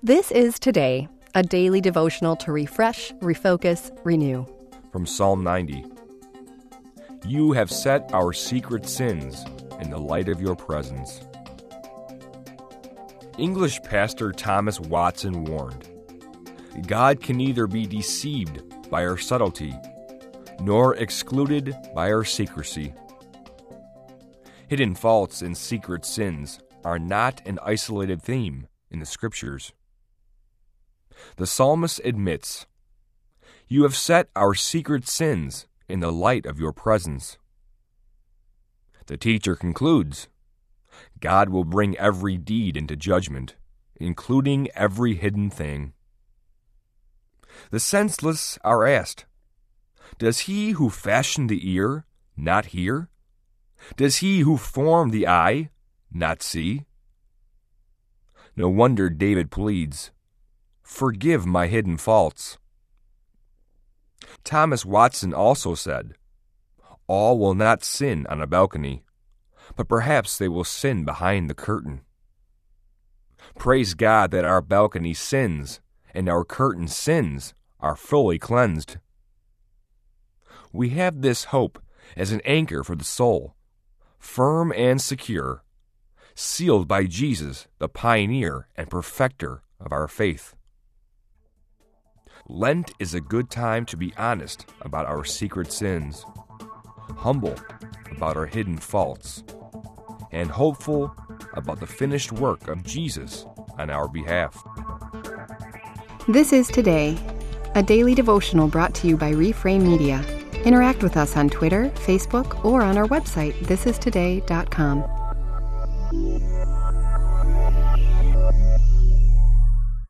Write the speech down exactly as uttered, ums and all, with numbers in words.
This is Today, a daily devotional to refresh, refocus, renew. From Psalm ninety. You have set our secret sins in the light of your presence. English pastor Thomas Watson warned, God can neither be deceived by our subtlety, nor excluded by our secrecy. Hidden faults and secret sins are not an isolated theme in the Scriptures. The psalmist admits, You have set our secret sins in the light of your presence. The teacher concludes, God will bring every deed into judgment, including every hidden thing. The senseless are asked, Does he who fashioned the ear not hear? Does he who formed the eye not see? No wonder David pleads, Forgive my hidden faults. Thomas Watson also said, All will not sin on a balcony, but perhaps they will sin behind the curtain. Praise God that our balcony sins and our curtain sins are fully cleansed. We have this hope as an anchor for the soul, firm and secure, sealed by Jesus, the pioneer and perfecter of our faith. Lent is a good time to be honest about our secret sins, humble about our hidden faults, and hopeful about the finished work of Jesus on our behalf. This is Today, a daily devotional brought to you by Reframe Media. Interact with us on Twitter, Facebook, or on our website, this is today dot com.